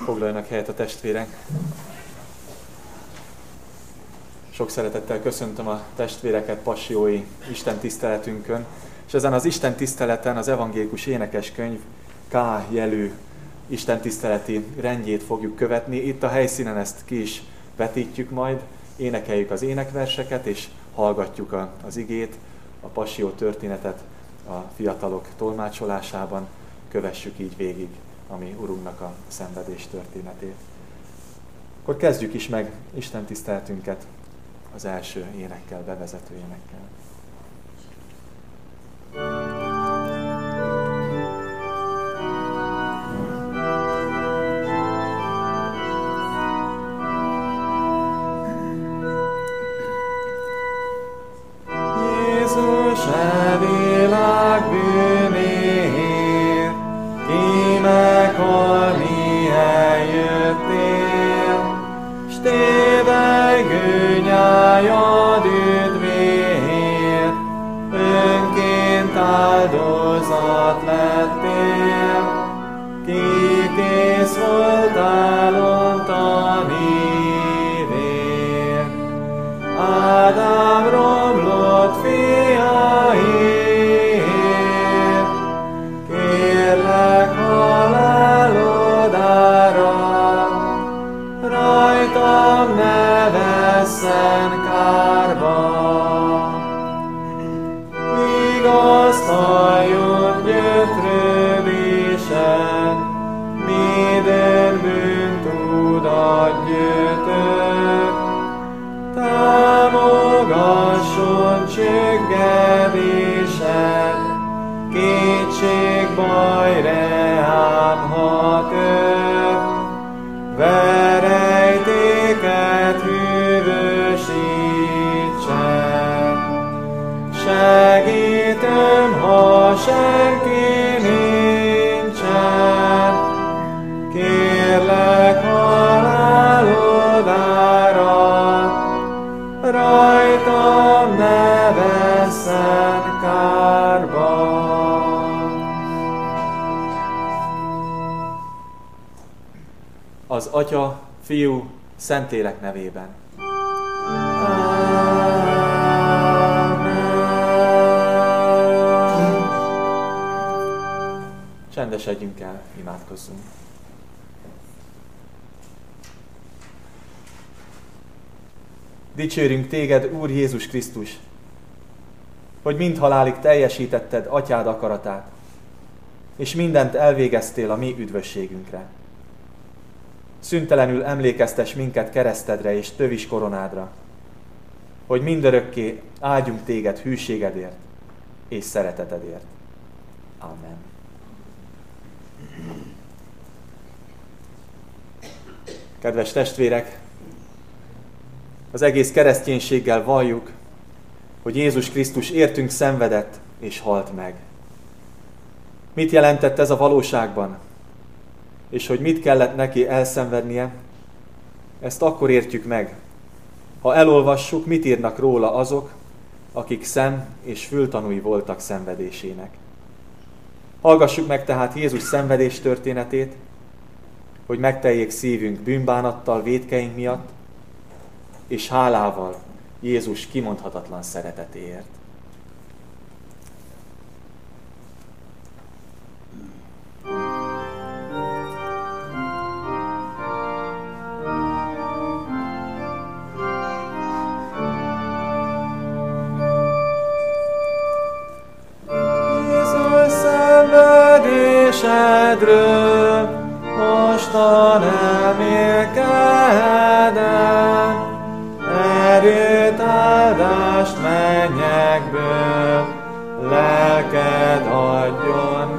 Foglaljanak helyet a testvérek. Sok szeretettel köszöntöm a testvéreket passiói Isten tiszteletünkön, és ezen az Isten tiszteleten az evangélikus énekeskönyv K. jelű Isten tiszteleti rendjét fogjuk követni. Itt a helyszínen ezt ki is vetítjük majd, énekeljük az énekverseket, és hallgatjuk az igét, a passió történetet a fiatalok tolmácsolásában, kövessük így végig a mi Urunknak a szenvedés történetét. Akkor kezdjük is meg Isten tiszteletünket az első énekkel, bevezető énekkel. Jézus, e világ bűnéért, ki meghalni eljöttél, s tévegő nyájad üdvéért, önként áldozat lettél, ki kész voltál ontani vér. Ádám romlott fiaiért, kérlek halálodára, rajtam ne vesszen kárba. Vigasztaljon gyötrődésen, minden bűnt tudat gyötör, támogasson csöggedésen, kétség baj reám ha tör, verejtéket hűvösítsen. Segítem, ha senki nincsen, kérlek halálodára, rajtam ne vesszen kárba. Az Atya, Fiú, Szentlélek nevében. Csendesedjünk el, imádkozzunk. Dicsérünk téged, Úr Jézus Krisztus, hogy mind halálig teljesítetted Atyád akaratát, és mindent elvégeztél a mi üdvösségünkre. Szüntelenül emlékeztess minket keresztedre és tövis koronádra, hogy mindörökké áldjunk téged hűségedért és szeretetedért. Amen. Kedves testvérek, az egész kereszténységgel valljuk, hogy Jézus Krisztus értünk szenvedett és halt meg. Mit jelentett ez a valóságban? És hogy mit kellett neki elszenvednie? Ezt akkor értjük meg, ha elolvassuk, mit írnak róla azok, akik szem- és fültanúi voltak szenvedésének. Hallgassuk meg tehát Jézus szenvedés történetét, hogy megteljék szívünk bűnbánattal vétkeink miatt, és hálával Jézus kimondhatatlan szeretetéért. Jézus szenvedésedről mostan emlékedem, erőt, áldást mennyekből, lelked adjon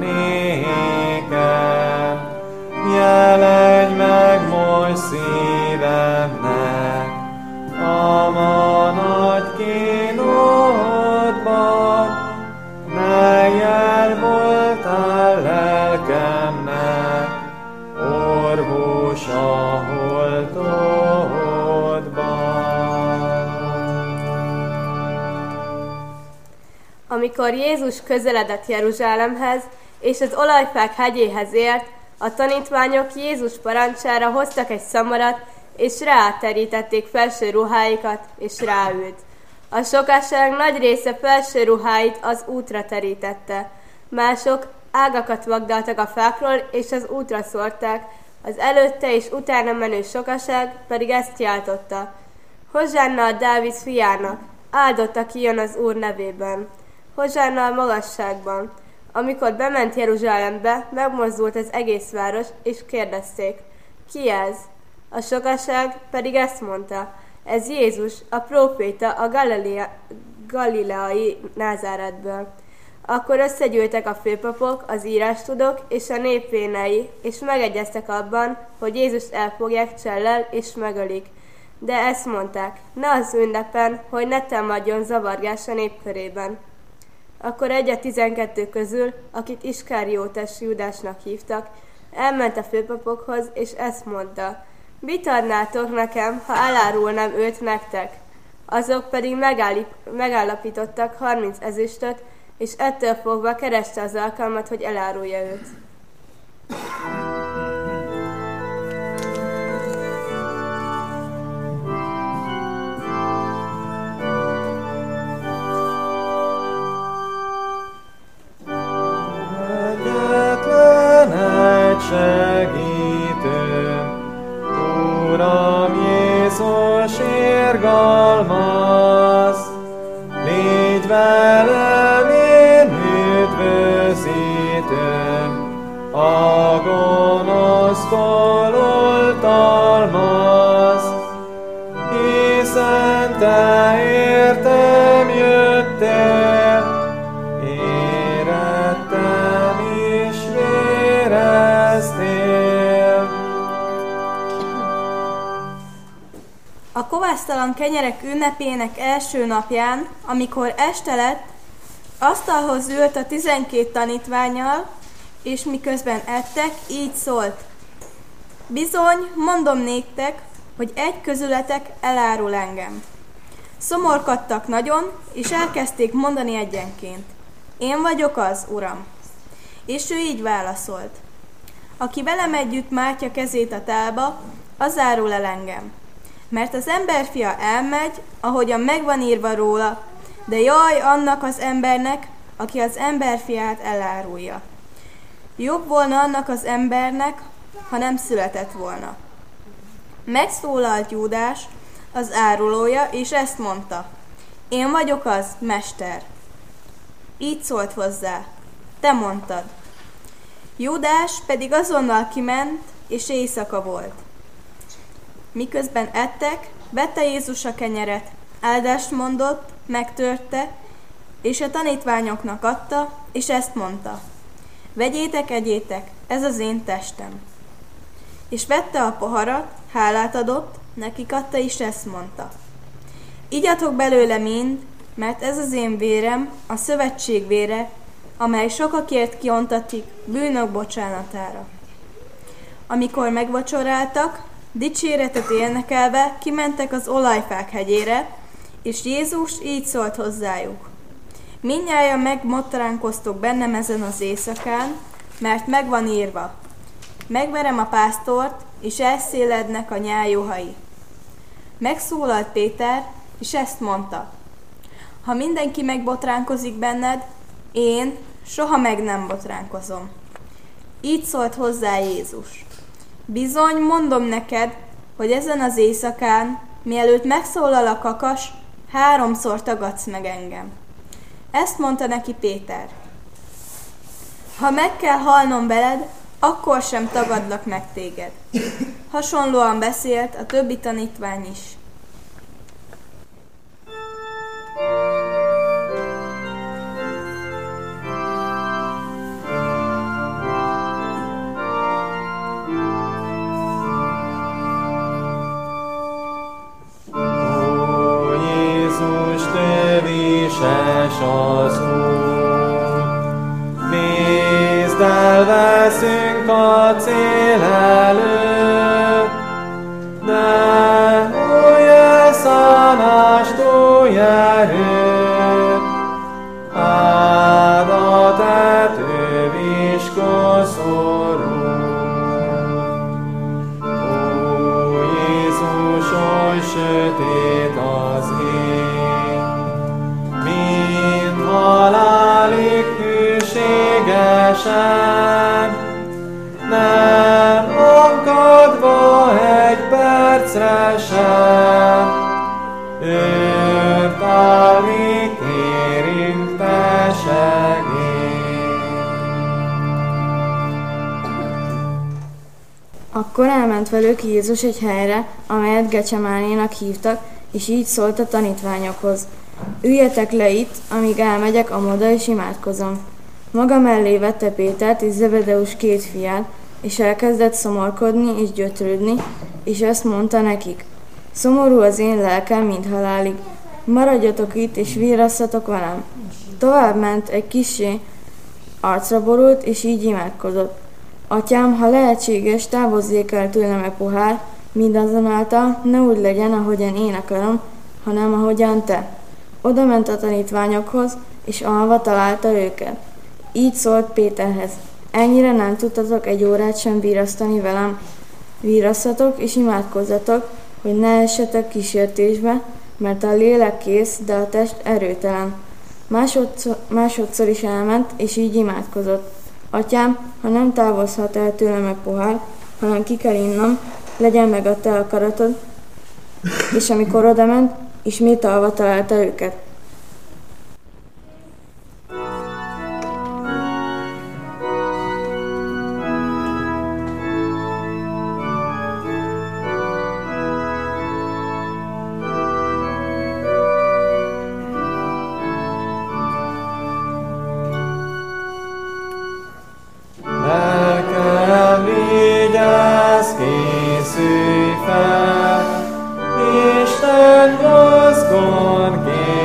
nékem. Jelenj meg most szívemnek, a ma nagy kínódban, melyel voltál lelkemnek, orvos a Amikor Jézus közeledett Jeruzsálemhez, és az Olajfák hegyéhez ért, A tanítványok Jézus parancsára hoztak egy szamarat, és ráterítették felső ruháikat, és ráült. A sokaság nagy része felső ruháit az útra terítette. Mások ágakat vagdaltak a fákról, és az útra szórták, az előtte és utána menő sokaság pedig ezt kiáltotta: Hozsánna a Dávid fiának, áldott, aki jön az Úr nevében. Hozsánna a magasságban. Amikor bement Jeruzsálembe, megmozdult az egész város, és kérdezték: Ki ez? A sokaság pedig ezt mondta: Ez Jézus, a próféta a galileai Názáretből. Akkor összegyűltek a főpapok, az írástudók és a nép vénei, és megegyeztek abban, hogy Jézust elfogják csellel és megölik. De ezt mondták: ne az ünnepen, hogy ne támadjon zavargás a nép körében. Akkor egy a 12 közül, akit Iskáriótes Júdásnak hívtak, elment a főpapokhoz, és ezt mondta: Mit adnátok nekem, ha elárulnám őt nektek? Azok pedig megállapítottak 30 ezüstöt, és ettől fogva kereste az alkalmat, hogy elárulja őt. Segítő, Uram Jézus, irgalmaz, légy velem, én üdvözítőm, a gonosztól oltalmaz, hiszen te értem jöttél, érettem is véreztél. A kovásztalan kenyerek ünnepének első napján, amikor este lett, asztalhoz ült a 12 tanítvánnyal, és miközben ettek, így szólt: Bizony, mondom néktek, hogy egy közületek elárul engem. Szomorkodtak nagyon, és elkezdték mondani egyenként: Én vagyok az, Uram. És ő így válaszolt: Aki velem együtt mártja kezét a tálba, az árul el engem. Mert az emberfia elmegy, ahogyan megvan írva róla, de jaj annak az embernek, aki az emberfiát elárulja. Jobb volna annak az embernek, ha nem született volna. Megszólalt Júdás, az árulója, és ezt mondta: Én vagyok az, mester. Így szólt hozzá: Te mondtad. Júdás pedig azonnal kiment, és éjszaka volt. Miközben ettek, vette Jézus a kenyeret, áldást mondott, megtörte, és a tanítványoknak adta, és ezt mondta: Vegyétek, egyétek, ez az én testem. És vette a poharat, hálát adott, nekik adta, és ezt mondta: Igyatok belőle mind, mert ez az én vérem, a szövetség vére, amely sokakért kiontatik bűnök bocsánatára. Amikor megvacsoráltak, dicséretet énekelve kimentek az olajfák hegyére, és Jézus így szólt hozzájuk: Mindnyájan megmotránkoztok bennem ezen az éjszakán, mert megvan írva: Megverem a pásztort, és elszélednek a nyáljuhai. Megszólalt Péter, és ezt mondta: Ha mindenki megbotránkozik benned, én soha meg nem botránkozom. Így szólt hozzá Jézus: Bizony, mondom neked, hogy ezen az éjszakán, mielőtt megszólal a kakas, 3-szor tagadsz meg engem. Ezt mondta neki Péter: Ha meg kell halnom veled, akkor sem tagadlak meg téged. Hasonlóan beszélt a többi tanítvány is. Az Úr, nézd, elveszünk a cél előtt, de percre sem, őt alig kérünk te segély. Akkor elment velük Jézus egy helyre, amelyet Gecsemánénak hívtak, és így szólt a tanítványokhoz: üljetek le itt, amíg elmegyek amoda és imádkozom. Maga mellé vette Pétert és Zebedeus 2 fiát, és elkezdett szomorkodni és gyötrődni, és ezt mondta nekik: szomorú az én lelkem, mint halálig. Maradjatok itt, és vírasszatok velem. Tovább ment egy kissé, arcra borult, és így imádkozott: Atyám, ha lehetséges, távozzék el tőlem e pohár, mindazonáltal ne úgy legyen, ahogyan én akarom, hanem ahogyan te. Oda ment a tanítványokhoz, és alva találta őket. Így szólt Péterhez: ennyire nem tudtatok egy órát sem vírasztani velem? Vírasszatok és imádkozzatok, hogy ne essetek kísértésbe, mert a lélek kész, de a test erőtelen. Másodszor is elment, és így imádkozott: Atyám, ha nem távozhat el tőlem a pohár, hanem ki kell innom, legyen meg a te akaratod. És amikor odament, ismét alva találta őket. Lelkem, vigyázz, készülj fel, Isten mozgon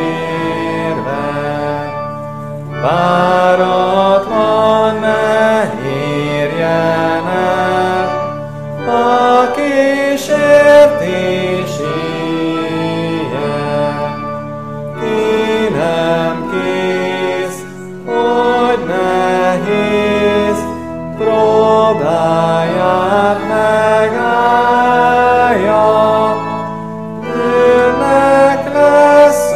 kérve. Váratlan ne érjen el a kísértés ilyen. Ki nem kész, hogy nehéz, próbáját megállja, őnek lesz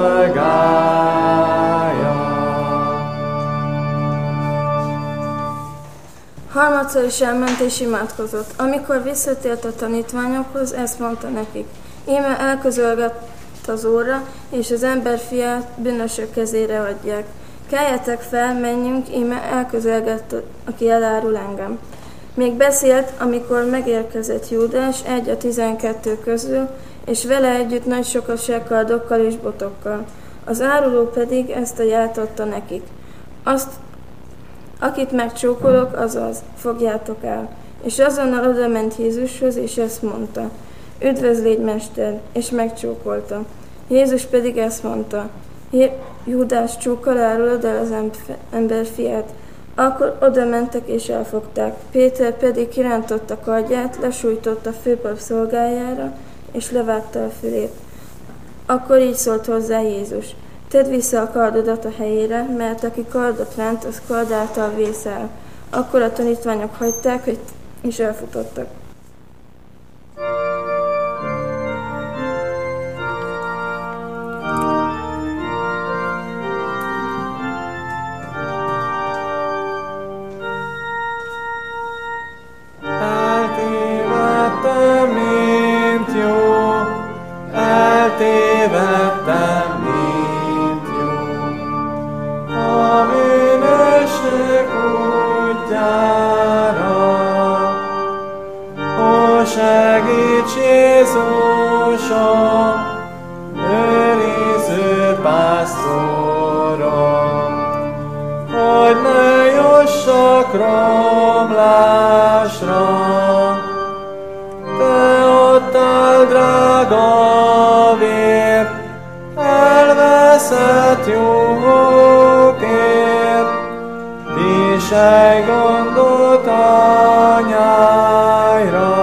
szolgája. Harmadszor is elment és imádkozott. Amikor visszatért a tanítványokhoz, ezt mondta nekik: íme elközölgett az óra, és az ember fiát bűnösök kezére adják. Keljetek fel, menjünk, íme elközelgett, aki elárul engem. Még beszélt, amikor megérkezett Júdás, egy a 12 közül, és vele együtt nagy sokaság kardokkal és botokkal. Az áruló pedig ezt a jelt adta nekik: azt, akit megcsókolok, azaz, fogjátok el. És azonnal oda ment Jézushoz, és ezt mondta: üdvözlégy, Mester, és megcsókolta. Jézus pedig ezt mondta: Júdás, csókkal árulod el az ember fiát? Akkor oda mentek és elfogták. Péter pedig kirántotta kardját, lesújtotta a főpap szolgájára, és levágta a fülét. Akkor így szólt hozzá Jézus: tedd vissza a kardodat a helyére, mert aki kardot ránt, az kard által vészel. Akkor a tanítványok hagyták, és elfutottak. Eltévedtem, mint jó, eltévedtem, mint jó. A bűnösök útjára, ó, segíts Jézusom, őriző pásztorom, hogy ne jussak romlásra. Te adtál drága vért, elveszett jókért, viselj gondot anyáira.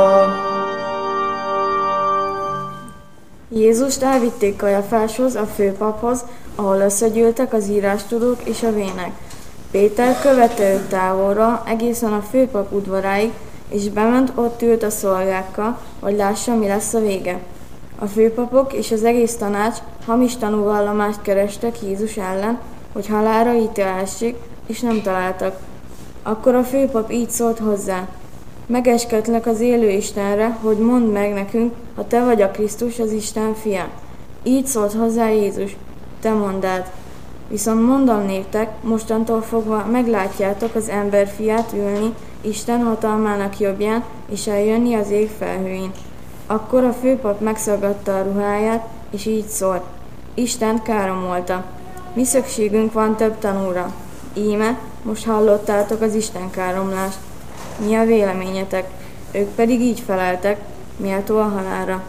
Jézust elvitték Kajafáshoz, a főpaphoz, ahol összegyűltek az írástudók és a vének. Péter követte őt távolra egészen a főpap udvaráig, és bement, ott ült a szolgákkal, hogy lássa, mi lesz a vége. A főpapok és az egész tanács hamis tanúvallomást kerestek Jézus ellen, hogy halálra ítélhessék, és nem találtak. Akkor a főpap így szólt hozzá: Megeskedlek az élő Istenre, hogy mondd meg nekünk, ha te vagy a Krisztus, az Isten fia. Így szólt hozzá Jézus, te mondád. Viszont mondom néktek, mostantól fogva meglátjátok az ember fiát ülni Isten hatalmának jobbján, és eljönni az ég felhőin. Akkor a főpap megszaggatta a ruháját, és így szólt, Isten káromolta. Mi szükségünk van több tanúra? Íme, most hallottátok az Isten káromlást. Mi a véleményetek? Ők pedig így feleltek, méltó a halálra.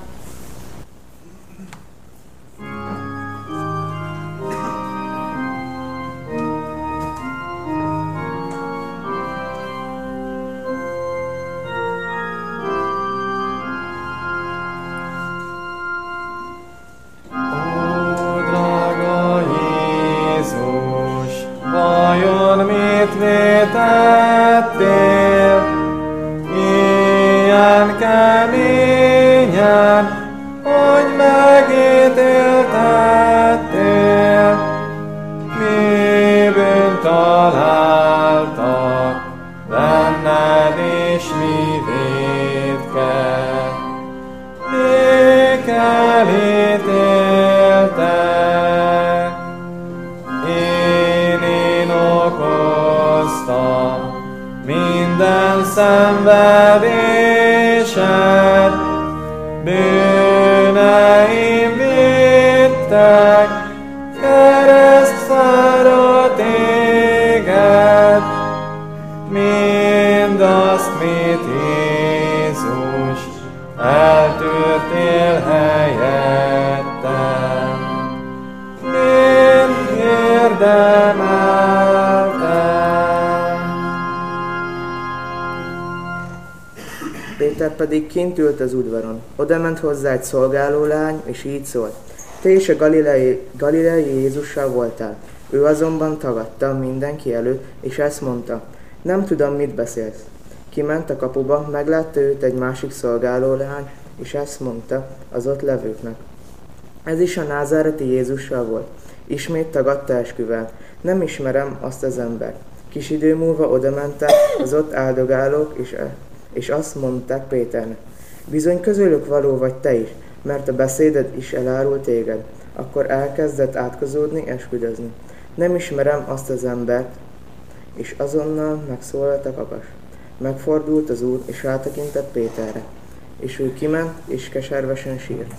Minden szenvedésed, bűneim vittek, keresztfára téged, mindazt, mit Jézus eltűrtél helyettem, mind érdemeltem. Péter pedig kint ült az udvaron. Oda ment hozzá egy szolgálólány, és így szólt. Te is a galileai Jézussal voltál. Ő azonban tagadta mindenki előtt, és ezt mondta. Nem tudom, mit beszélsz. Kiment a kapuba, meglátta őt egy másik szolgálólány, és ezt mondta az ott levőknek. Ez is a názáreti Jézussal volt. Ismét tagadta esküvel. Nem ismerem azt az embert. Kis idő múlva odamentek az ott áldogálók, és azt mondták Péternek. Bizony közülük való vagy te is, mert a beszéded is elárul téged. Akkor elkezdett átkozódni, esküdözni. Nem ismerem azt az embert, és azonnal megszólalt a kakas. Megfordult az úr, és rátekintett Péterre. És ő kiment, és keservesen sírt.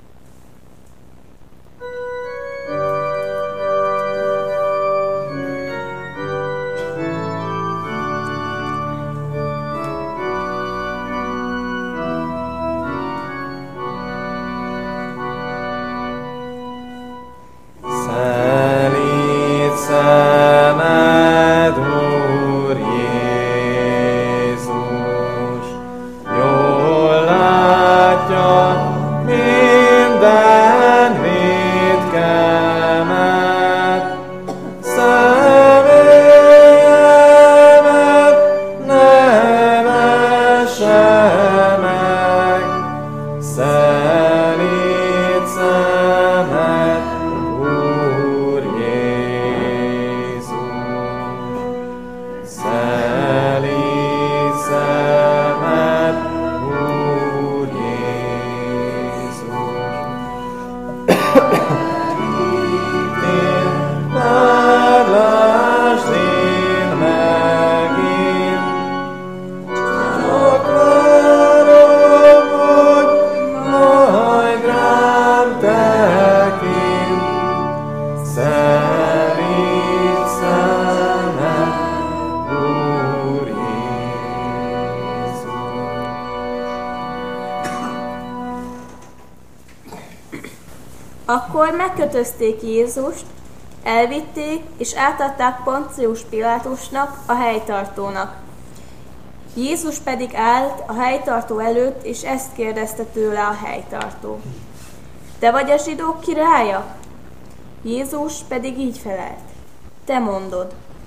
Akkor megkötözték Jézust, elvitték és átadták Poncius Pilátusnak, a helytartónak. Jézus pedig állt a helytartó előtt, és ezt kérdezte tőle a helytartó. Te vagy a zsidók királya? Jézus pedig így felelt. Te mondod.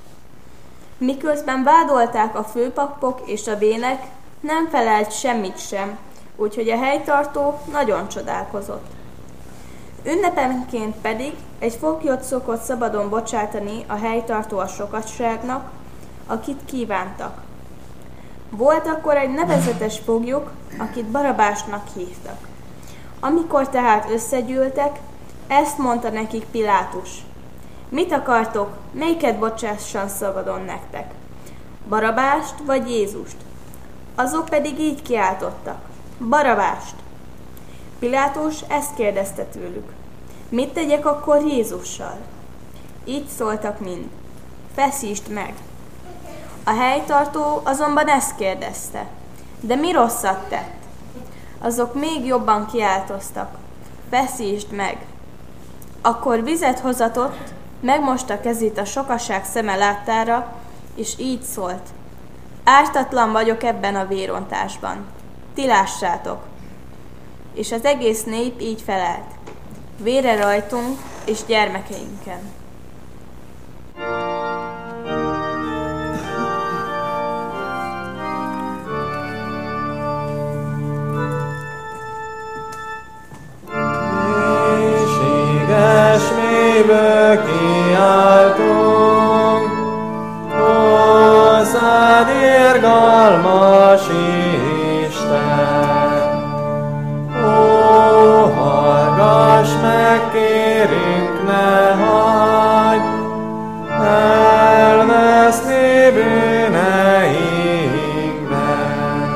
Miközben vádolták a főpapok és a vének, nem felelt semmit sem, úgyhogy a helytartó nagyon csodálkozott. Ünnepenként pedig egy foglyot szokott szabadon bocsátani a helytartó a sokasságnak, akit kívántak. Volt akkor egy nevezetes foglyok, akit Barabásnak hívtak. Amikor tehát összegyűltek, ezt mondta nekik Pilátus. Mit akartok, melyiket bocsássam szabadon nektek? Barabást vagy Jézust? Azok pedig így kiáltottak. Barabást! Pilátus ezt kérdezte tőlük. Mit tegyek akkor Jézussal? Így szóltak mind. Feszítsd meg! A helytartó azonban ezt kérdezte. De mi rosszat tett? Azok még jobban kiáltoztak. Feszítsd meg! Akkor vizet hozatott, megmosta kezét a sokaság szeme láttára, és így szólt. Ártatlan vagyok ebben a vérontásban. Ti lássátok! És az egész nép így felelt. Vére rajtunk és gyermekeinken. Mélységes mélyből kiáltunk, hozzád irgalmas Isten. Ó, hallgass meg, kérünk, ne hagyd elveszni bűneinkben.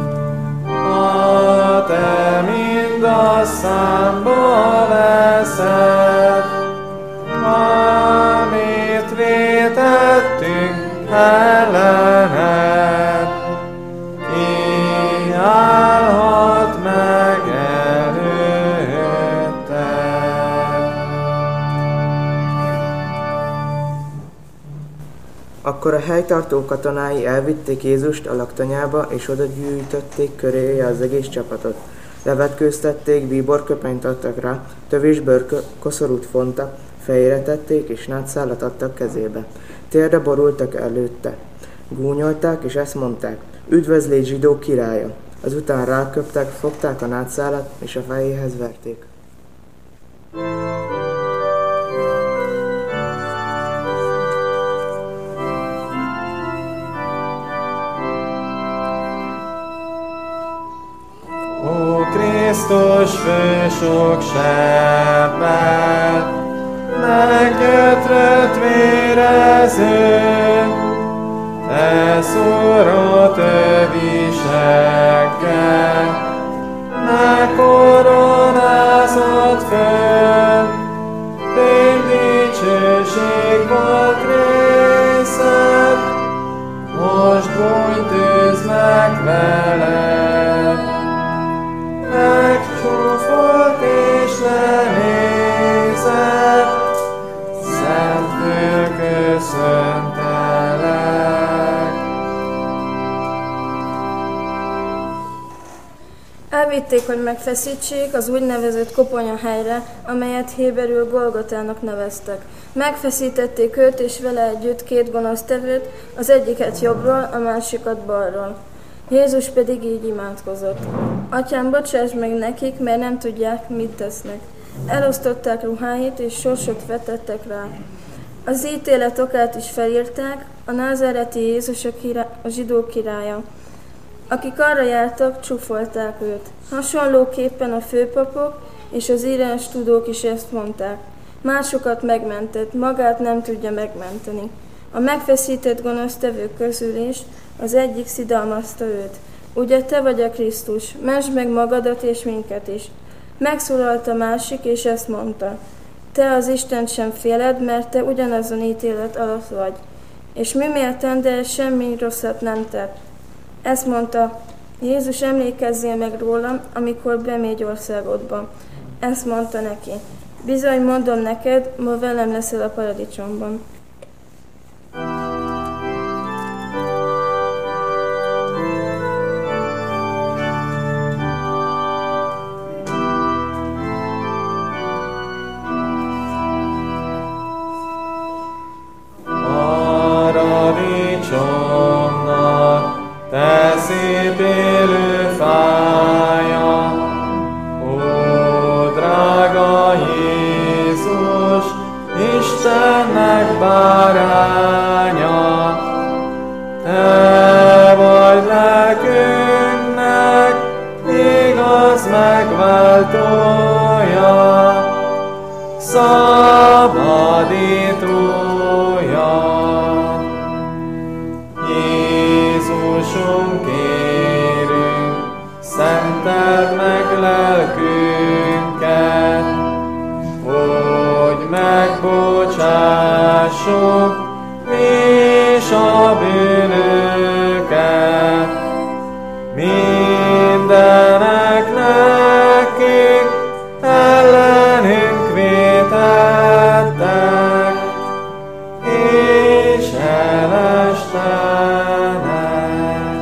Ha te mind a számba veszed, amit vétettünk ellened, ki állhat meg előtted. Akkor a helytartó katonái elvitték Jézust a laktanyába, és oda gyűjtötték köréje az egész csapatot. Levetkőztették, bíborköpenyt adtak rá, tövésből koszorút fontak, fejére tették, és nátszálat adtak kezébe. Térdre borultak előtte. Gúnyolták, és ezt mondták, üdvözlégy zsidók királya! Azután ráköptek, fogták a nátszálat, és a fejéhez verték. Ó, Krisztus fő sok sebbel, meggyötrött vérező, te szúrott öviseggel, megkoronázott föl, tény dicsőség volt részed, most bújtőzd meg veled. Megcsúfolt és lenézett, szent köszöntelek. Elvitték, hogy megfeszítsék az úgynevezett koponyahelyre, amelyet héberül Golgotának neveztek. Megfeszítették őt és vele együtt két gonosztevőt, az egyiket jobbról, a másikat balról. Jézus pedig így imádkozott. Atyám, bocsáss meg nekik, mert nem tudják, mit tesznek. Elosztották ruháit, és sorsot vetettek rá. Az ítélet okát is felírták, a názáreti Jézus a zsidók királya. Akik arra jártak, csúfolták őt. Hasonlóképpen a főpapok és az írás tudók is ezt mondták. Másokat megmentett, magát nem tudja megmenteni. A megfeszített gonosztevők közül is az egyik szidalmazta őt. Ugye te vagy a Krisztus, mentsd meg magadat és minket is. Megszólalt a másik, és ezt mondta. Te az Istent sem féled, mert te ugyanazon ítélet alatt vagy. És mi méltán, de semmi rosszat nem tett. Ezt mondta, Jézus, emlékezzél meg rólam, amikor bemégy országodba. Ezt mondta neki. Bizony, mondom neked, ma velem leszel a paradicsomban. Paradicsomnak te szép élő fája, ó, drága Jézus, Istennek bár. szabadítója. Jézusunk, kérünk, szenteld meg lelkünket, hogy megbocsássuk és a bűnöket. Mindenek nekik ellenünk vétettek, és elestenek.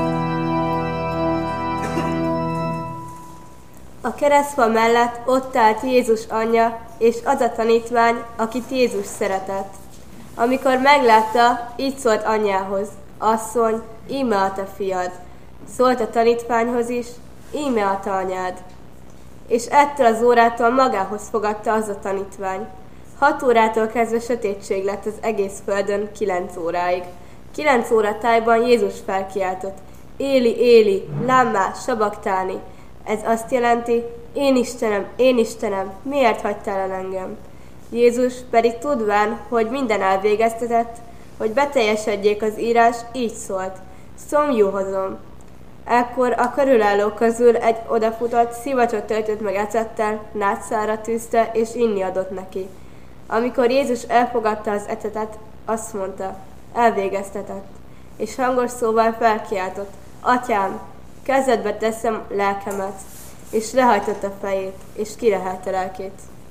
A keresztfa mellett ott állt Jézus anyja, és az a tanítvány, akit Jézus szeretett. Amikor meglátta, így szólt anyjához: asszony, íme a te fiad. Szólt a tanítványhoz is: íme a te anyád. És ettől az órától magához fogadta az a tanítvány. 6 órától kezdve sötétség lett az egész földön 9 óráig. 9 óra tájban Jézus felkiáltott: Éli, Éli, lámmá, sabaktáni. Ez azt jelenti: én Istenem, miért hagytál el engem? Jézus pedig tudván, hogy minden elvégeztetett, hogy beteljesedjék az írás, így szólt: szomjúhozom. Ekkor a körülállók közül egy odafutott, szivacsot töltött meg ecettel, nátszára tűzte, és inni adott neki. Amikor Jézus elfogadta az ecetet, azt mondta: elvégeztetett. És hangos szóval felkiáltott: Atyám, kezedbe teszem lelkemet. És lehajtotta fejét, és kirehelte lelkét.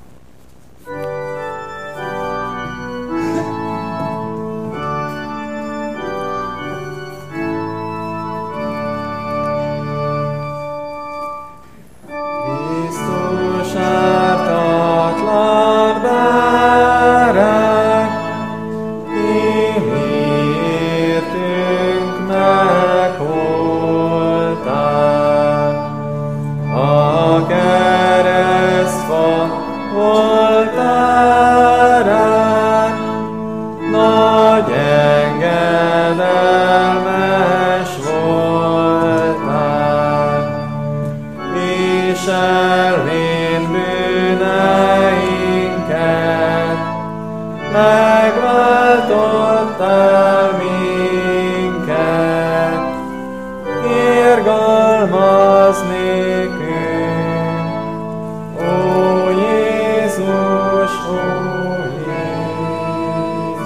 Krisztus ártatlan bárány, ki miértünk megholtál. A keresztfa oltárán nagy engedelmes voltál. Viselvén bűneinket, megváltottál minket. Irgalmaz nékünk, ó Jézus, ó Jézus.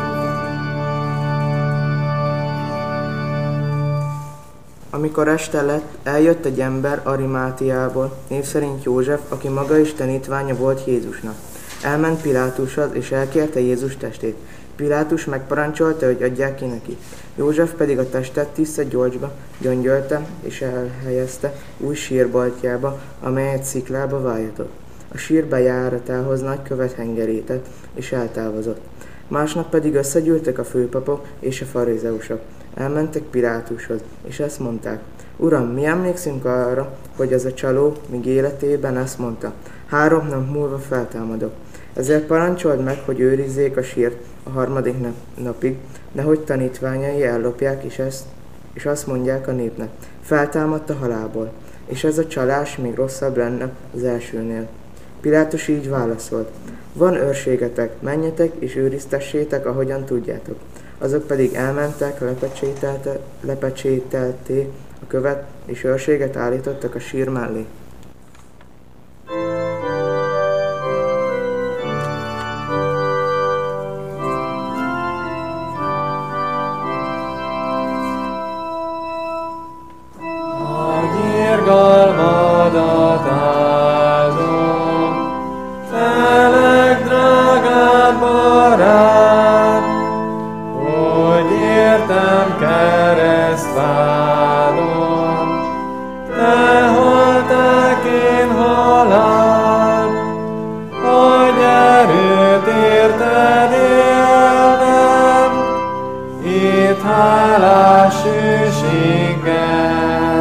Amikor este lett, eljött egy ember Arimátiából, név szerint József, aki maga is tanítványa volt Jézusnak. Elment Pilátushoz, és elkérte Jézus testét. Pilátus megparancsolta, hogy adják ki neki. József pedig a testet tiszta gyolcsba gyöngyölte, és elhelyezte új sírboltjába, amelyet sziklába vájatott. A sír bejáratához nagy követ hengerített, és eltávozott. Másnap pedig összegyűltek a főpapok és a farizeusok. Elmentek Pilátushoz, és ezt mondták: Uram, mi emlékszünk arra, hogy ez a csaló míg életében ezt mondta: 3 nap múlva feltámadok. Ezért parancsold meg, hogy őrizzék a sírt a 3. napig, nehogy tanítványai ellopják, és azt mondják a népnek: feltámadt a halálból, és ez a csalás még rosszabb lenne az elsőnél. Pilátus így válaszolt: van őrségetek, menjetek és őriztessétek, ahogyan tudjátok. Azok pedig elmentek, lepecsételték a követ, és őrséget állítottak a sír mellé. Irgalmadat áldom, te legdrágább barát, hogy értem keresztvádon, te haltál én halál, hogy erőt érted élnem, itt hálás hűséggel.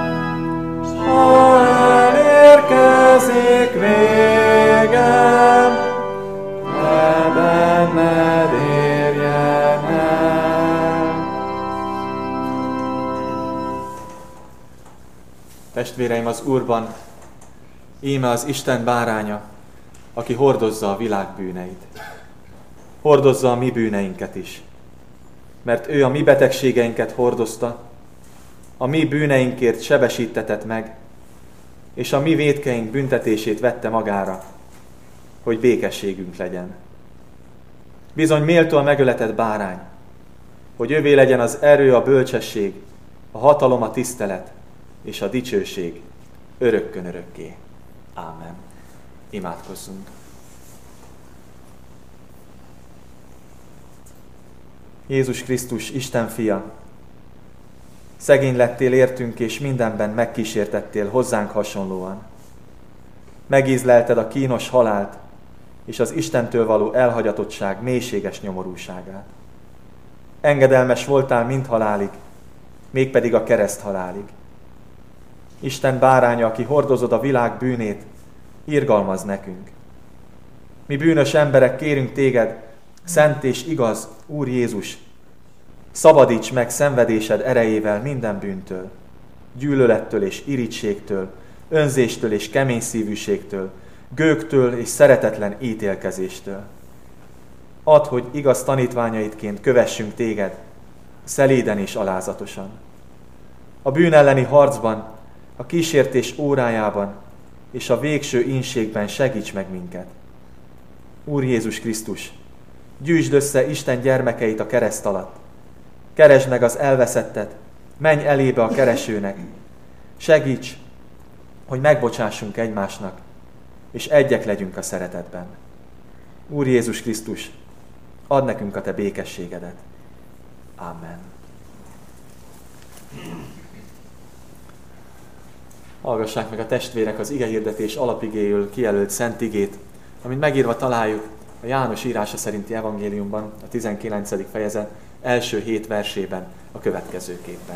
Ha elérkezik végem, te benned érjen el. Testvéreim az Úrban, íme az Isten báránya, aki hordozza a világ bűneit. Hordozza a mi bűneinket is, mert ő a mi betegségeinket hordozta, a mi bűneinkért sebesítetett meg, és a mi vétkeink büntetését vette magára, hogy békességünk legyen. Bizony méltó a megöletett bárány, hogy övé legyen az erő, a bölcsesség, a hatalom, a tisztelet és a dicsőség örökkön örökké. Ámen. Imádkozzunk. Jézus Krisztus, Isten fia, szegény lettél értünk, és mindenben megkísértettél hozzánk hasonlóan. Megízlelted a kínos halált, és az Istentől való elhagyatottság mélységes nyomorúságát. Engedelmes voltál mind halálig, mégpedig a kereszt halálig. Isten báránya, aki hordozod a világ bűnét, irgalmaz nekünk. Mi bűnös emberek kérünk téged, szent és igaz, Úr Jézus, szabadíts meg szenvedésed erejével minden bűntől, gyűlölettől és irítségtől, önzéstől és kemény szívűségtől, gőgtől és szeretetlen ítélkezéstől. Add, hogy igaz tanítványaidként kövessünk téged, szelíden és alázatosan. A bűn elleni harcban, a kísértés órájában és a végső ínségben segíts meg minket. Úr Jézus Krisztus, gyűjtsd össze Isten gyermekeit a kereszt alatt. Keresd meg az elveszettet, menj elébe a keresőnek. Segíts, hogy megbocsássunk egymásnak, és egyek legyünk a szeretetben. Úr Jézus Krisztus, add nekünk a te békességedet. Amen. Hallgassák meg a testvérek az igehirdetés alapigéül kijelölt szent igét, amit megírva találjuk a János írása szerinti evangéliumban, a 19. fejezet első 7 versében a következőképpen.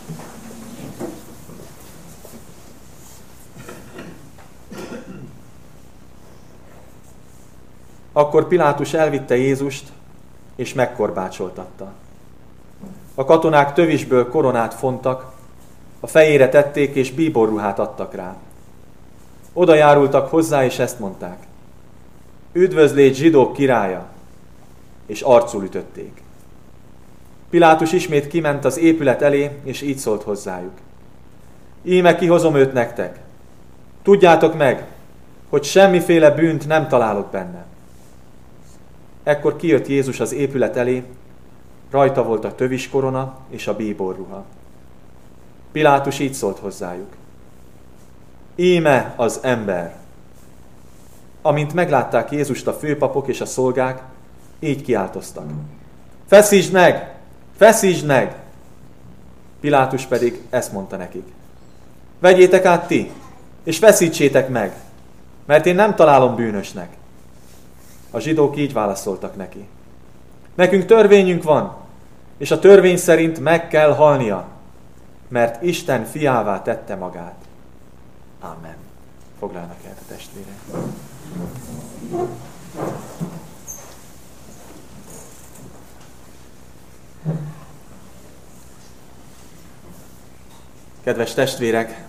Akkor Pilátus elvitte Jézust, és megkorbácsoltatta. A katonák tövisből koronát fontak, a fejére tették, és bíborruhát adtak rá. Oda járultak hozzá, és ezt mondták: Üdvözlégy zsidók királya! És arcul ütötték. Pilátus ismét kiment az épület elé, és így szólt hozzájuk: Íme kihozom őt nektek. Tudjátok meg, hogy semmiféle bűnt nem találok benne. Ekkor kijött Jézus az épület elé, rajta volt a tövis korona és a bíborruha. Pilátus így szólt hozzájuk: Íme az ember! Amint meglátták Jézust a főpapok és a szolgák, így kiáltoztak: Feszítsd meg! Feszítsd meg! Pilátus pedig ezt mondta nekik: Vegyétek át ti, és feszítsétek meg, mert én nem találom bűnösnek. A zsidók így válaszoltak neki: Nekünk törvényünk van, és a törvény szerint meg kell halnia, mert Isten fiává tette magát. Amen. Foglalnak el a testvérek. Kedves testvérek,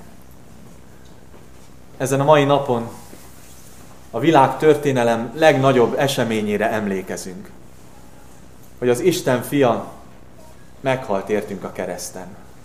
ezen a mai napon a világ történelem legnagyobb eseményére emlékezünk, hogy az Isten fia meghalt értünk a kereszten.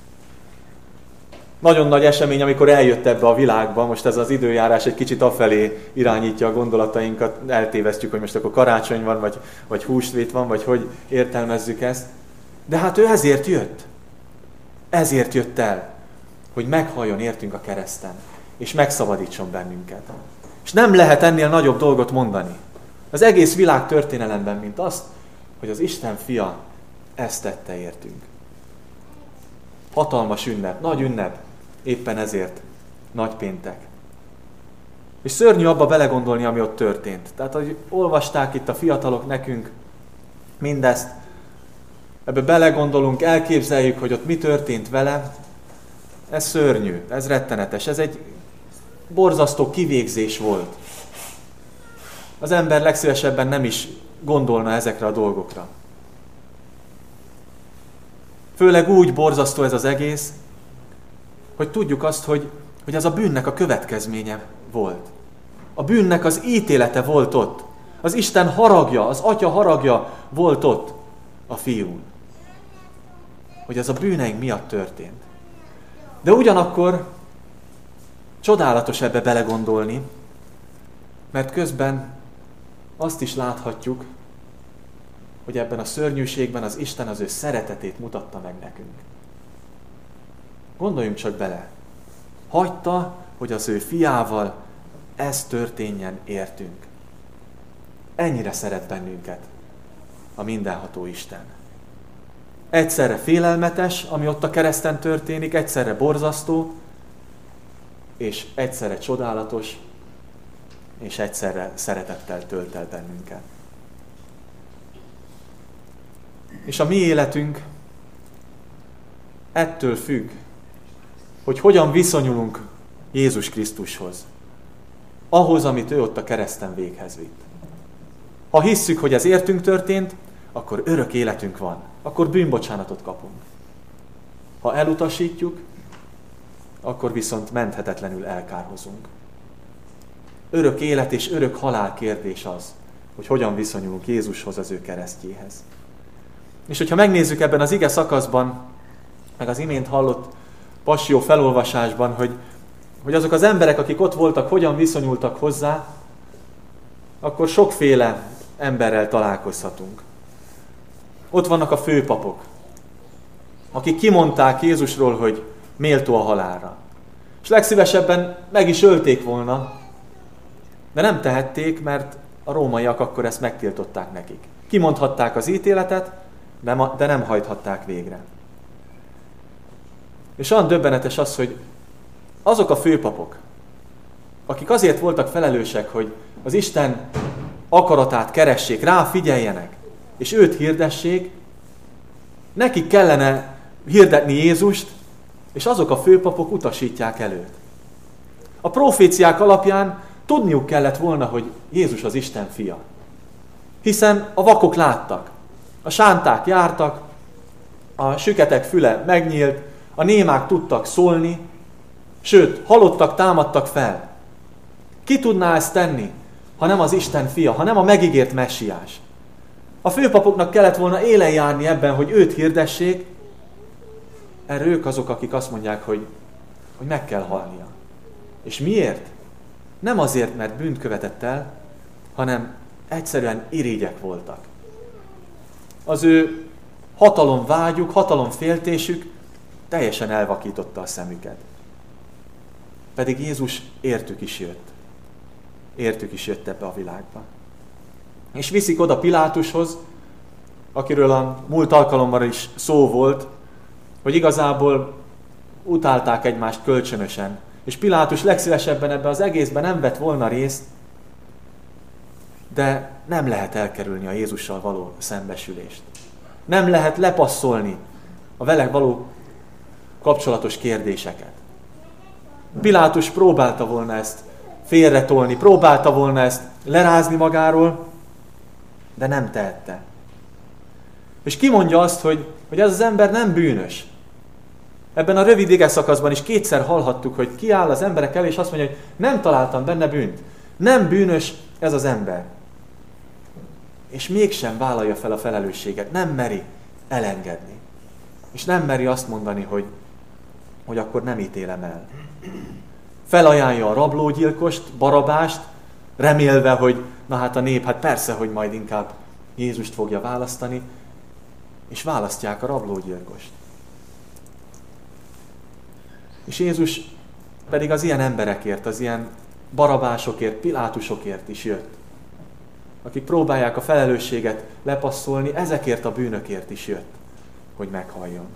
Nagyon nagy esemény, amikor eljött ebbe a világba, most ez az időjárás egy kicsit afelé irányítja a gondolatainkat, eltévesztjük, hogy most akkor karácsony van, vagy húsvét van, vagy hogy értelmezzük ezt. De hát ő ezért jött. Ezért jött el, hogy meghalljon értünk a kereszten, és megszabadítson bennünket. És nem lehet ennél nagyobb dolgot mondani az egész világ történelemben, mint azt, hogy az Isten fia ezt tette értünk. Hatalmas ünnep, nagy ünnep, éppen ezért nagypéntek. És szörnyű abba belegondolni, ami ott történt. Tehát, hogy olvasták itt a fiatalok nekünk mindezt, ebbe belegondolunk, elképzeljük, hogy ott mi történt vele, ez szörnyű, ez rettenetes, ez egy borzasztó kivégzés volt. Az ember legszívesebben nem is gondolna ezekre a dolgokra. Főleg úgy borzasztó ez az egész, hogy tudjuk azt, hogy ez a bűnnek a következménye volt. A bűnnek az ítélete volt ott. Az Isten haragja, az Atya haragja volt ott a fiún. Hogy ez a bűneink miatt történt. De ugyanakkor csodálatos ebbe belegondolni, mert közben azt is láthatjuk, hogy ebben a szörnyűségben az Isten az ő szeretetét mutatta meg nekünk. Gondoljunk csak bele. Hagyta, hogy az ő fiával ez történjen értünk. Ennyire szeret bennünket a mindenható Isten. Egyszerre félelmetes, ami ott a kereszten történik, egyszerre borzasztó, és egyszerre csodálatos, és egyszerre szeretettel tölt el bennünket. És a mi életünk ettől függ, hogy hogyan viszonyulunk Jézus Krisztushoz. Ahhoz, amit ő ott a kereszten véghez vitt. Ha hisszük, hogy ez értünk történt, akkor örök életünk van. Akkor bűnbocsánatot kapunk. Ha elutasítjuk, akkor viszont menthetetlenül elkárhozunk. Örök élet és örök halál kérdés az, hogy hogyan viszonyulunk Jézushoz, az ő keresztjéhez. És hogyha megnézzük ebben az ige szakaszban, meg az imént hallott passió felolvasásban, hogy azok az emberek, akik ott voltak, hogyan viszonyultak hozzá, akkor sokféle emberrel találkozhatunk. Ott vannak a főpapok, akik kimondták Jézusról, hogy méltó a halálra. És legszívesebben meg is ölték volna, de nem tehették, mert a rómaiak akkor ezt megtiltották nekik. Kimondhatták az ítéletet, de nem hajthatták végre. És olyan döbbenetes az, hogy azok a főpapok, akik azért voltak felelősek, hogy az Isten akaratát keressék, rá figyeljenek, és őt hirdessék, nekik kellene hirdetni Jézust, és azok a főpapok utasítják előt. A proféciák alapján tudniuk kellett volna, hogy Jézus az Isten fia. Hiszen a vakok láttak, a sánták jártak, a süketek füle megnyílt, a némák tudtak szólni, sőt, halottak támadtak fel. Ki tudná ezt tenni, ha nem az Isten fia, ha nem a megígért messiás? A főpapoknak kellett volna élen járni ebben, hogy őt hirdessék, erre ők azok, akik azt mondják, hogy meg kell halnia. És miért? Nem azért, mert bűnt követett el, hanem egyszerűen irigyek voltak. Az ő hatalomvágyuk, hatalomféltésük teljesen elvakította a szemüket. Pedig Jézus értük is jött. Értük is jött ebbe a világba. És viszik oda Pilátushoz, akiről a múlt alkalommal is szó volt, hogy igazából utálták egymást kölcsönösen. És Pilátus legszívesebben ebben az egészben nem vett volna részt, de nem lehet elkerülni a Jézussal való szembesülést. Nem lehet lepasszolni a vele való kapcsolatos kérdéseket. Pilátus próbálta volna ezt félretolni, próbálta volna ezt lerázni magáról, de nem tehette. És kimondja azt, hogy ez az ember nem bűnös. Ebben a rövid igeszakaszban is kétszer hallhattuk, hogy kiáll az emberek elé, és azt mondja, hogy nem találtam benne bűnt. Nem bűnös ez az ember. És mégsem vállalja fel a felelősséget, nem meri elengedni. És nem meri azt mondani, hogy akkor nem ítélem el. Felajánlja a rablógyilkost, Barabást, remélve, hogy na hát a nép, hát persze, hogy majd inkább Jézust fogja választani, és választják a rablógyilkost. És Jézus pedig az ilyen emberekért, az ilyen Barabásokért, Pilátusokért is jött, akik próbálják a felelősséget lepasszolni, ezekért a bűnökért is jött, hogy meghalljon.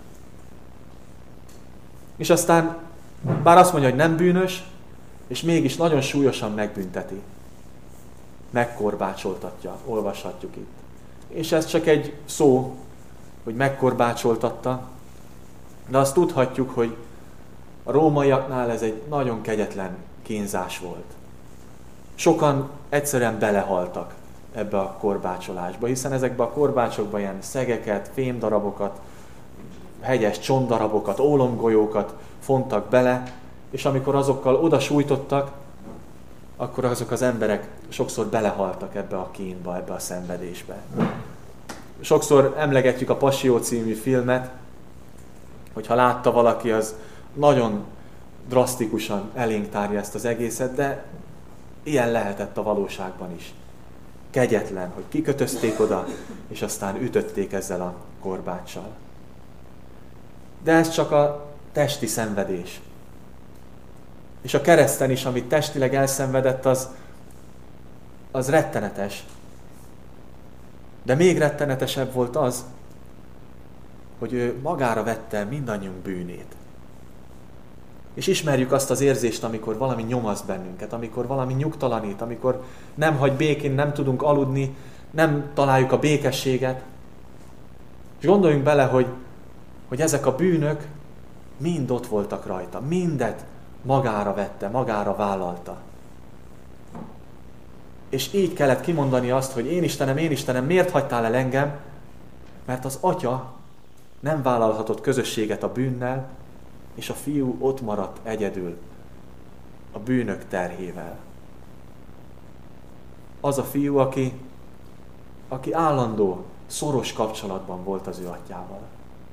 És aztán, bár azt mondja, hogy nem bűnös, és mégis nagyon súlyosan megbünteti. Megkorbácsoltatja, olvashatjuk itt. És ez csak egy szó, hogy megkorbácsoltatta, de azt tudhatjuk, hogy a rómaiaknál ez egy nagyon kegyetlen kínzás volt. Sokan egyszerűen belehaltak ebbe a korbácsolásba, hiszen ezekbe a korbácsokba ilyen szegeket, fémdarabokat, hegyes csonddarabokat, ólomgolyókat fontak bele, és amikor azokkal oda sújtottak, akkor azok az emberek sokszor belehaltak ebbe a kínba, ebbe a szenvedésbe. Sokszor emlegetjük a Passió című filmet, hogyha látta valaki, az nagyon drasztikusan elénk tárja ezt az egészet, de ilyen lehetett a valóságban is. Kegyetlen, hogy kikötözték oda, és aztán ütötték ezzel a korbáccsal. De ez csak a testi szenvedés. És a kereszten is, amit testileg elszenvedett, az rettenetes. De még rettenetesebb volt az, hogy ő magára vette mindannyiunk bűnét. És ismerjük azt az érzést, amikor valami nyomaszt bennünket, amikor valami nyugtalanít, amikor nem hagy békén, nem tudunk aludni, nem találjuk a békességet. És gondoljunk bele, hogy ezek a bűnök mind ott voltak rajta, mindet magára vette, magára vállalta. És így kellett kimondani azt, hogy én Istenem, miért hagytál el engem? Mert az Atya nem vállalhatott közösséget a bűnnel, és a fiú ott maradt egyedül a bűnök terhével. Az a fiú, aki állandó, szoros kapcsolatban volt az ő atyával.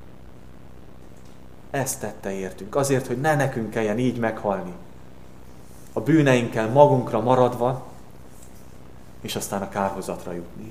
Ezt tette értünk, azért, hogy ne nekünk kelljen így meghalni. A bűneinkkel magunkra maradva, és aztán a kárhozatra jutni.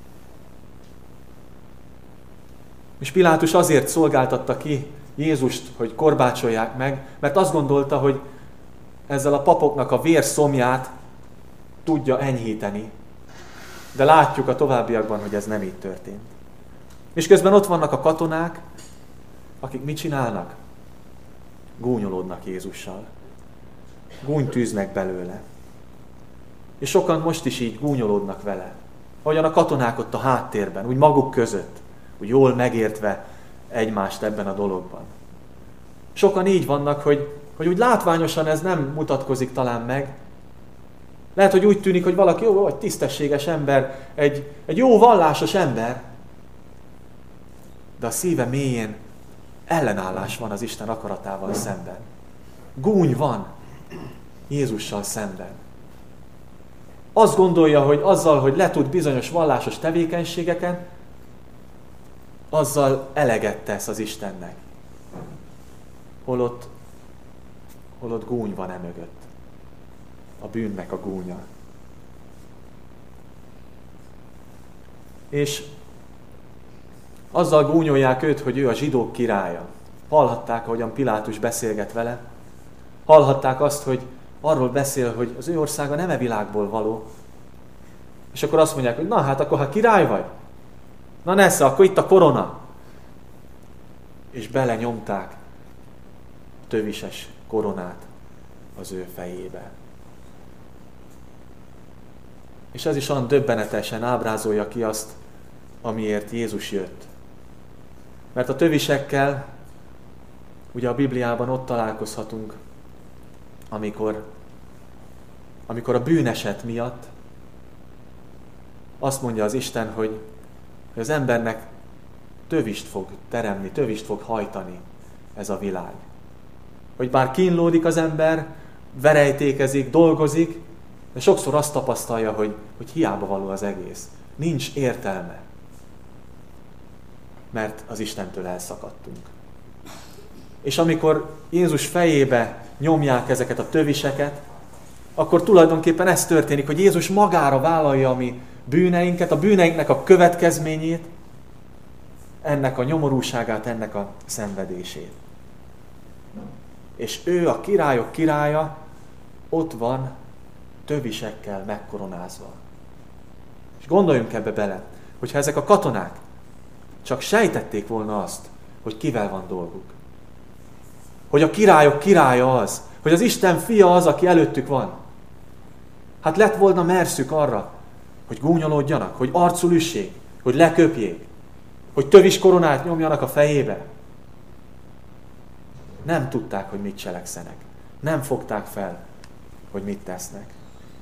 És Pilátus azért szolgáltatta ki Jézust, hogy korbácsolják meg, mert azt gondolta, hogy ezzel a papoknak a vérszomját tudja enyhíteni. De látjuk a továbbiakban, hogy ez nem így történt. És közben ott vannak a katonák, akik mit csinálnak? Gúnyolódnak Jézussal. Gúnytűznek belőle. És sokan most is így gúnyolódnak vele. Ahogyan a katonák ott a háttérben, úgy maguk között, úgy jól megértve egymást ebben a dologban. Sokan így vannak, hogy úgy látványosan ez nem mutatkozik talán meg. Lehet, hogy úgy tűnik, hogy valaki jó, egy tisztességes ember, egy jó vallásos ember, de a szíve mélyén ellenállás van az Isten akaratával szemben. Gúny van Jézussal szemben. Azt gondolja, hogy azzal, hogy letud bizonyos vallásos tevékenységeken, azzal eleget tesz az Istennek. Holott gúny van emögött. A bűnnek a gúnya. És azzal gúnyolják őt, hogy ő a zsidók királya. Hallhatták, ahogyan Pilátus beszélget vele. Hallhatták azt, hogy arról beszél, hogy az ő országa nem e világból való. És akkor azt mondják, hogy na hát akkor ha király vagy, na nesze, akkor itt a korona. És belenyomták tövises koronát az ő fejébe. És ez is olyan döbbenetesen ábrázolja ki azt, amiért Jézus jött. Mert a tövisekkel ugye a Bibliában ott találkozhatunk, amikor a bűneset miatt azt mondja az Isten, hogy az embernek tövist fog teremni, tövist fog hajtani ez a világ. Hogy bár kínlódik az ember, verejtékezik, dolgozik, de sokszor azt tapasztalja, hogy hiába való az egész. Nincs értelme. Mert az Istentől elszakadtunk. És amikor Jézus fejébe nyomják ezeket a töviseket, akkor tulajdonképpen ez történik, hogy Jézus magára vállalja a mi bűneinket, a bűneinknek a következményét, ennek a nyomorúságát, ennek a szenvedését. És ő, a királyok királya, ott van tövisekkel megkoronázva. És gondoljunk ebbe bele, hogyha ezek a katonák csak sejtették volna azt, hogy kivel van dolguk. Hogy a királyok királya az, hogy az Isten fia az, aki előttük van. Hát lett volna merszük arra, hogy gúnyolódjanak, hogy arcul üssék, hogy leköpjék, hogy tövis koronát nyomjanak a fejébe. Nem tudták, hogy mit cselekszenek. Nem fogták fel, hogy mit tesznek.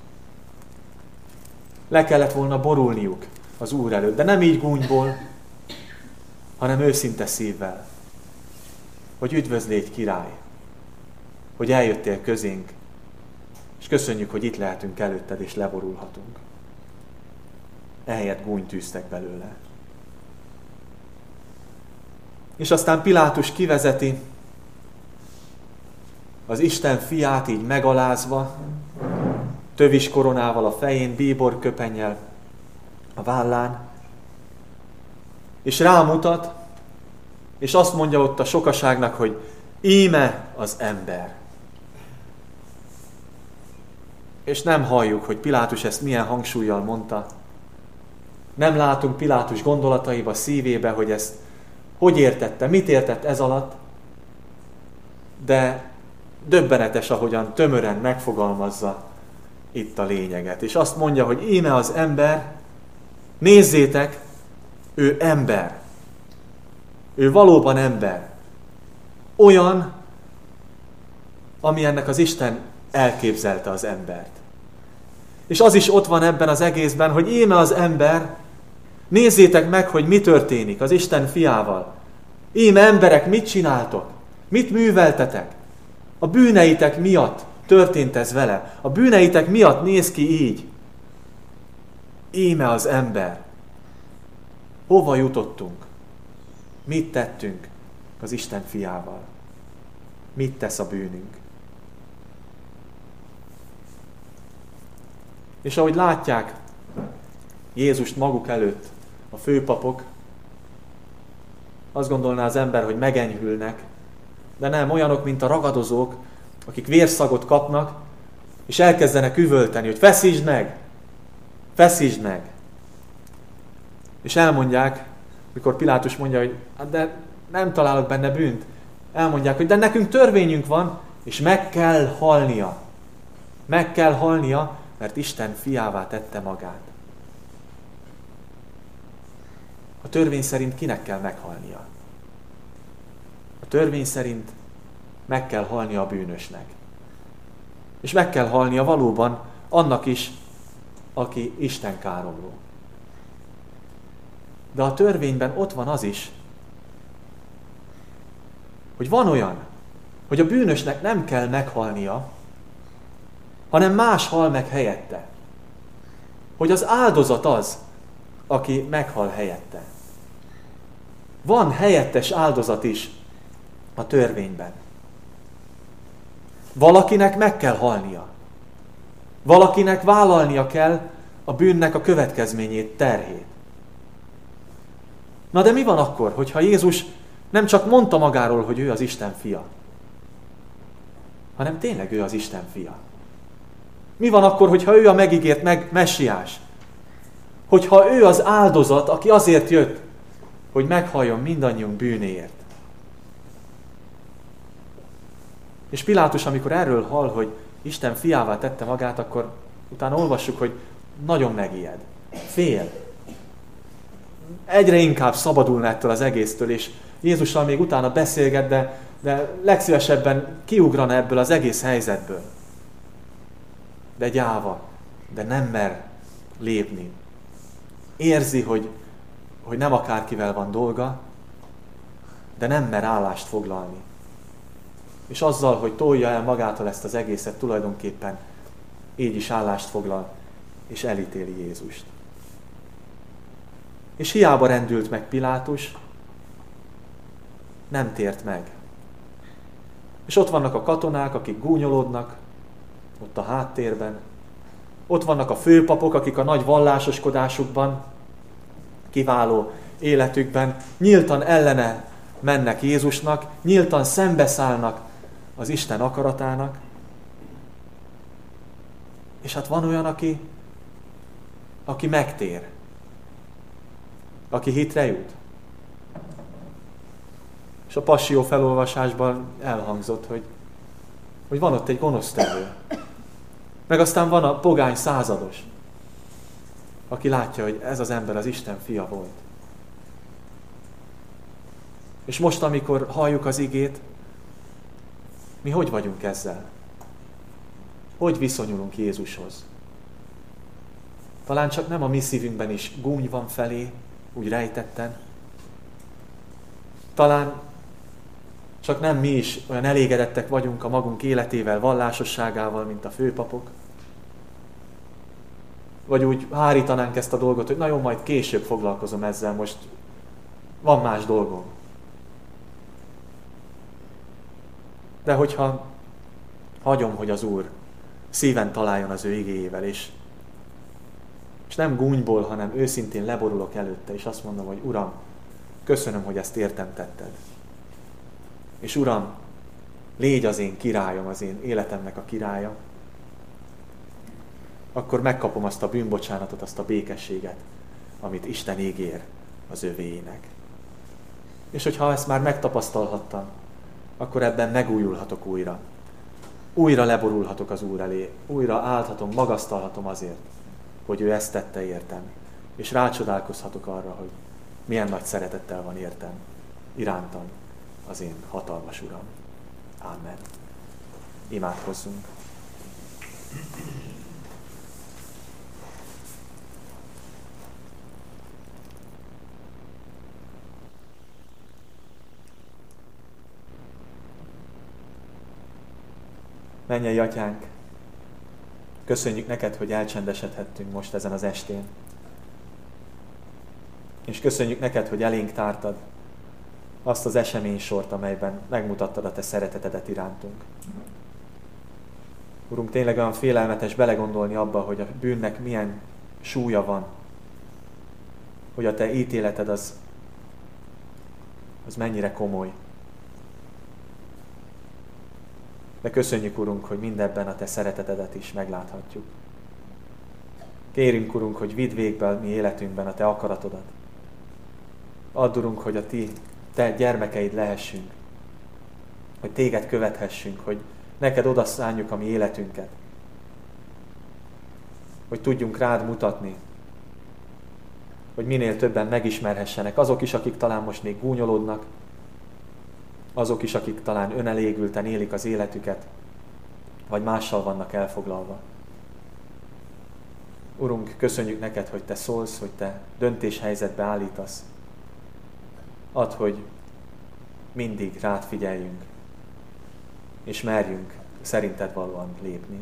Le kellett volna borulniuk az Úr előtt, de nem így gúnyból, hanem őszinte szívvel. Hogy üdvözlégy király, hogy eljöttél közénk, és köszönjük, hogy itt lehetünk előtted, és leborulhatunk. Ehelyett gúnyt tűztek belőle. És aztán Pilátus kivezeti az Isten fiát így megalázva, tövis koronával a fején, bíbor köpennyel a vállán, és rámutat, és azt mondja ott a sokaságnak, hogy íme az ember. És nem halljuk, hogy Pilátus ezt milyen hangsúllyal mondta. Nem látunk Pilátus gondolataiba, szívébe, hogy ezt hogy értette, mit értett ez alatt, de döbbenetes, ahogyan tömören megfogalmazza itt a lényeget. És azt mondja, hogy íme az ember, nézzétek, ő ember. Ő valóban ember. Olyan, ami ennek az Isten elképzelte az embert. És az is ott van ebben az egészben, hogy íme az ember, nézzétek meg, hogy mi történik az Isten fiával. Íme emberek, mit csináltok? Mit műveltetek? A bűneitek miatt történt ez vele. A bűneitek miatt néz ki így. Íme az ember. Hova jutottunk? Mit tettünk az Isten fiával? Mit tesz a bűnünk? És ahogy látják Jézust maguk előtt a főpapok, azt gondolná az ember, hogy megenyhülnek, de nem, olyanok, mint a ragadozók, akik vérszagot kapnak, és elkezdenek üvölteni, hogy feszítsd meg! Feszítsd meg! És elmondják, mikor Pilátus mondja, hogy de nem találok benne bűnt, elmondják, hogy de nekünk törvényünk van, és meg kell halnia. Meg kell halnia, mert Isten fiává tette magát. A törvény szerint kinek kell meghalnia? A törvény szerint meg kell halnia a bűnösnek. És meg kell halnia valóban annak is, aki Isten káromló. De a törvényben ott van az is, hogy van olyan, hogy a bűnösnek nem kell meghalnia, hanem más hal meg helyette. Hogy az áldozat az, aki meghal helyette. Van helyettes áldozat is a törvényben. Valakinek meg kell halnia. Valakinek vállalnia kell a bűnnek a következményét, terhét. Na de mi van akkor, hogyha Jézus nem csak mondta magáról, hogy ő az Isten fia, hanem tényleg ő az Isten fia? Mi van akkor, hogyha ő a megígért messiás? Hogyha ő az áldozat, aki azért jött, hogy meghalljon mindannyiunk bűnéért. És Pilátus, amikor erről hall, hogy Isten fiává tette magát, akkor utána olvassuk, hogy nagyon megijed. Fél. Egyre inkább szabadulna ettől az egésztől, és Jézussal még utána beszélget, de legszívesebben kiugrana ebből az egész helyzetből. De gyáva, de nem mer lépni. Érzi, hogy nem akárkivel van dolga, de nem mer állást foglalni. És azzal, hogy tolja el magától ezt az egészet, tulajdonképpen így is állást foglal, és elítéli Jézust. És hiába rendült meg Pilátus, nem tért meg. És ott vannak a katonák, akik gúnyolódnak, ott a háttérben. Ott vannak a főpapok, akik a nagy vallásoskodásukban, kiváló életükben nyíltan ellene mennek Jézusnak, nyíltan szembeszállnak az Isten akaratának. És hát van olyan, aki megtér, aki hitre jut. És a Passzió felolvasásban elhangzott, hogy van ott egy gonosztevő. Meg aztán van a pogány százados, aki látja, hogy ez az ember az Isten fia volt. És most, amikor halljuk az igét, mi hogy vagyunk ezzel? Hogy viszonyulunk Jézushoz? Talán csak nem a mi szívünkben is gúny van felé, úgy rejtetten. Talán csak nem mi is olyan elégedettek vagyunk a magunk életével, vallásosságával, mint a főpapok. vagy úgy hárítanánk ezt a dolgot, hogy nagyon majd később foglalkozom ezzel, most van más dolgom. De hogyha hagyom, hogy az Úr szíven találjon az ő igéjével, és nem gúnyból, hanem őszintén leborulok előtte, és azt mondom, hogy Uram, köszönöm, hogy ezt értem tetted. És Uram, légy az én királyom, az én életemnek a királya, akkor megkapom azt a bűnbocsánatot, azt a békességet, amit Isten ígér az övéinek. És hogyha ezt már megtapasztalhattam, akkor ebben megújulhatok újra. Újra leborulhatok az Úr elé, újra állhatom, magasztalhatom azért, hogy ő ezt tette értem. És rácsodálkozhatok arra, hogy milyen nagy szeretettel van értem, irántam az én hatalmas Uram. Ámen. Imádkozzunk. Mennyei Atyánk, köszönjük neked, hogy elcsendesedhettünk most ezen az estén. És köszönjük neked, hogy elénk tártad azt az eseménysort, amelyben megmutattad a te szeretetedet irántunk. Urunk, tényleg olyan félelmetes belegondolni abba, hogy a bűnnek milyen súlya van, hogy a te ítéleted az mennyire komoly. De köszönjük, Urunk, hogy mindebben a te szeretetedet is megláthatjuk. Kérünk, Urunk, hogy vidd végbe a mi életünkben a te akaratodat. Add, Urunk, hogy te gyermekeid lehessünk, hogy téged követhessünk, hogy neked odaszálljuk a mi életünket, hogy tudjunk rád mutatni, hogy minél többen megismerhessenek azok is, akik talán most még gúnyolódnak, azok is, akik talán önelégülten élik az életüket, vagy mással vannak elfoglalva. Urunk, köszönjük neked, hogy te szólsz, hogy te döntéshelyzetbe állítasz. Add, hogy mindig rád figyeljünk, és merjünk szerinted valóan lépni.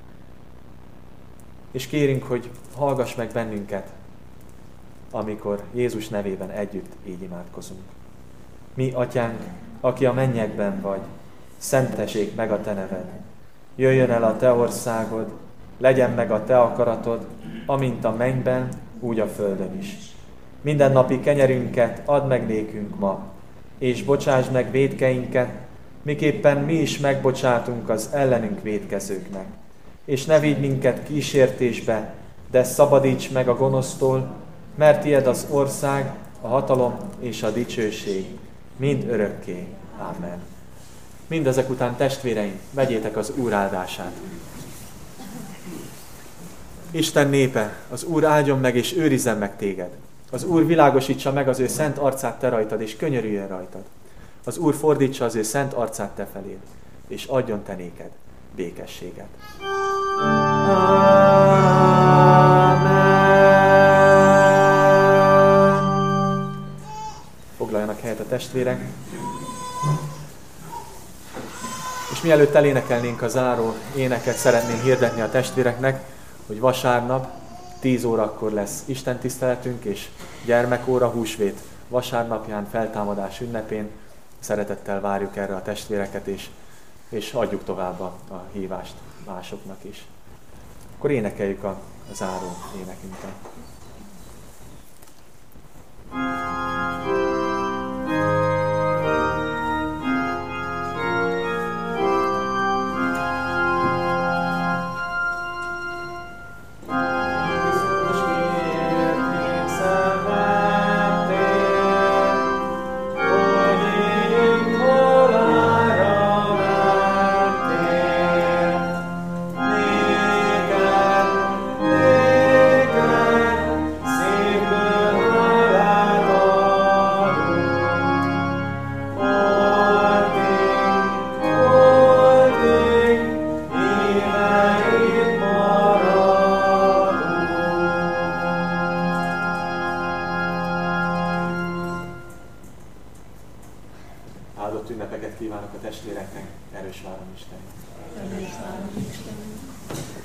És kérünk, hogy hallgass meg bennünket, amikor Jézus nevében együtt így imádkozunk. Mi, Atyánk, aki a mennyekben vagy, szentessék meg a te neved. Jöjjön el a te országod, legyen meg a te akaratod, amint a mennyben, úgy a földön is. Mindennapi kenyerünket add meg nékünk ma, és bocsásd meg vétkeinket, miképpen mi is megbocsátunk az ellenünk vétkezőknek. És ne vigy minket kísértésbe, de szabadíts meg a gonosztól, mert tied az ország, a hatalom és a dicsőség, mind örökké. Ámen. Mindezek után, testvéreim, vegyétek az Úr áldását. Isten népe, az Úr áldjon meg és őrizzen meg téged. Az Úr világosítsa meg az ő szent arcát te rajtad, és könyörüljön rajtad. Az Úr fordítsa az ő szent arcát te feléd, és adjon te néked békességet. Foglaljanak helyet a testvérek. És mielőtt elénekelnénk a záró éneket, szeretném hirdetni a testvéreknek, hogy vasárnap 10 órakor lesz istentiszteletünk, és gyermekóra, húsvét vasárnapján, feltámadás ünnepén. Szeretettel várjuk erre a testvéreket, és adjuk tovább a hívást másoknak is. Akkor énekeljük a záró énekünket. Áldott ünnepeket kívánok a testvéreknek, erős várom Isten.